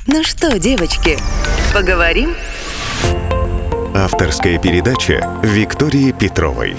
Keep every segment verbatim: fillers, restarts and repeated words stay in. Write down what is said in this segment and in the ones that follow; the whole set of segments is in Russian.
Ну что, девочки, поговорим? Авторская передача Виктории Петровой.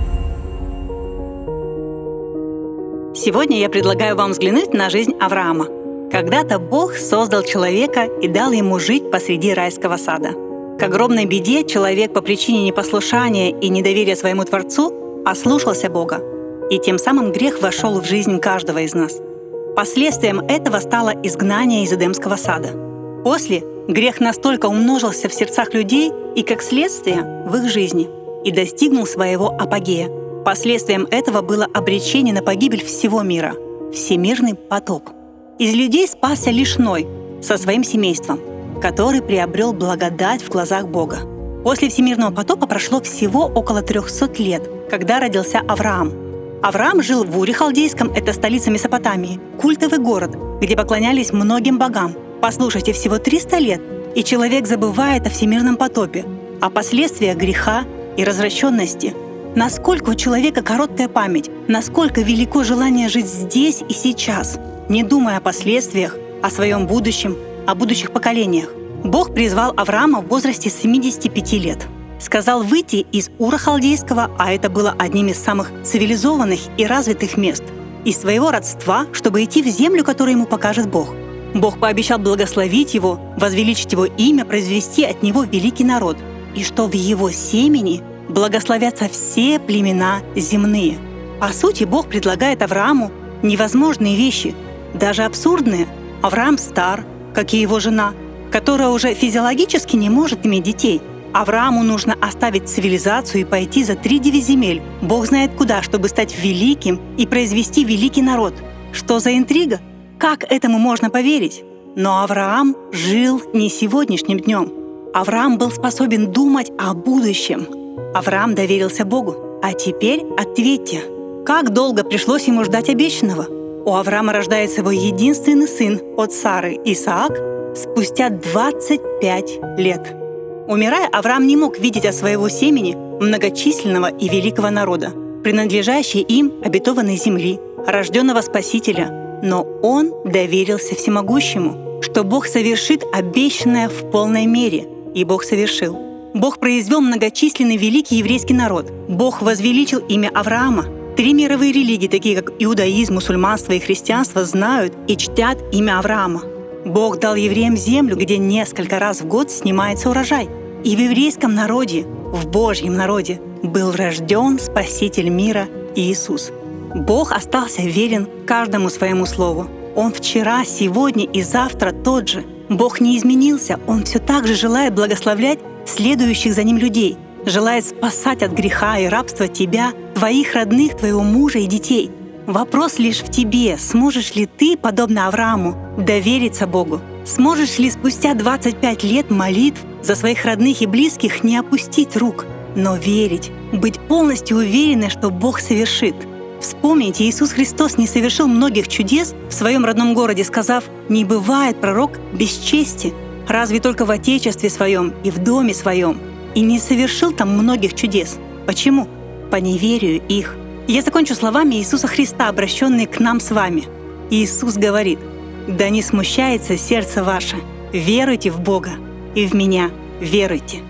Сегодня я предлагаю вам взглянуть на жизнь Авраама. Когда-то Бог создал человека и дал ему жить посреди райского сада. К огромной беде человек по причине непослушания и недоверия своему Творцу ослушался Бога. И тем самым грех вошел в жизнь каждого из нас. Последствием этого стало изгнание из Эдемского сада. После грех настолько умножился в сердцах людей и, как следствие, в их жизни, и достигнул своего апогея. Последствием этого было обречение на погибель всего мира — всемирный потоп. Из людей спасся лишь Ной со своим семейством, который приобрел благодать в глазах Бога. После всемирного потопа прошло всего около трехсот лет, когда родился Авраам. Авраам жил в Уре Халдейском, это столица Месопотамии, культовый город, где поклонялись многим богам. Послушайте, всего триста лет, и человек забывает о всемирном потопе, о последствиях греха и развращенности. Насколько у человека короткая память, насколько велико желание жить здесь и сейчас, не думая о последствиях, о своем будущем, о будущих поколениях. Бог призвал Авраама в возрасте семидесяти пяти лет. Сказал выйти из Ура Халдейского, а это было одним из самых цивилизованных и развитых мест, из своего родства, чтобы идти в землю, которую ему покажет Бог. Бог пообещал благословить его, возвеличить его имя, произвести от него великий народ, и что в его семени благословятся все племена земные. По сути, Бог предлагает Аврааму невозможные вещи, даже абсурдные. Авраам стар, как и его жена, которая уже физиологически не может иметь детей. Аврааму нужно оставить цивилизацию и пойти за три девять земель, Бог знает куда, чтобы стать великим и произвести великий народ. Что за интрига? Как этому можно поверить? Но Авраам жил не сегодняшним днем. Авраам был способен думать о будущем. Авраам доверился Богу. А теперь ответьте, как долго пришлось ему ждать обещанного? У Авраама рождается его единственный сын от Сары, Исаак, спустя двадцать пять лет. Умирая, Авраам не мог видеть от своего семени многочисленного и великого народа, принадлежащей им обетованной земли, рожденного Спасителя. Но он доверился всемогущему, что Бог совершит обещанное в полной мере, и Бог совершил. Бог произвел многочисленный великий еврейский народ. Бог возвеличил имя Авраама. Три мировые религии, такие как иудаизм, мусульманство и христианство, знают и чтят имя Авраама. Бог дал евреям землю, где несколько раз в год снимается урожай. И в еврейском народе, в Божьем народе, был рожден Спаситель мира Иисус. Бог остался верен каждому своему слову. Он вчера, сегодня и завтра тот же. Бог не изменился, Он все так же желает благословлять следующих за Ним людей, желает спасать от греха и рабства тебя, твоих родных, твоего мужа и детей. Вопрос лишь в тебе, сможешь ли ты, подобно Аврааму, довериться Богу? Сможешь ли спустя двадцать пять лет молитв за своих родных и близких не опустить рук, но верить, быть полностью уверенной, что Бог совершит? Вспомните, Иисус Христос не совершил многих чудес в своем родном городе, сказав: «Не бывает пророк без чести, разве только в отечестве своем и в доме своем». И не совершил там многих чудес. Почему? По неверию их. Я закончу словами Иисуса Христа, обращенные к нам с вами. Иисус говорит: «Да не смущается сердце ваше, веруйте в Бога, и в Меня веруйте».